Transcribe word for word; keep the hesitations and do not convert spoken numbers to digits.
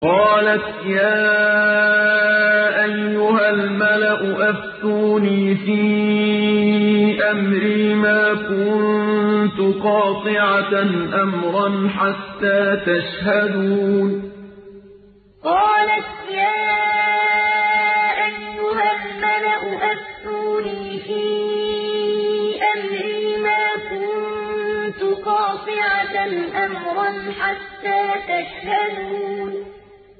قالت يا أيها الملأ أفتوني في أمري ما كنت قاطعة أمرا حتى تشهدون قالت يا أيها الملأ أفتوني في أمري ما كنت قاطعة أمرا حتى تشهدون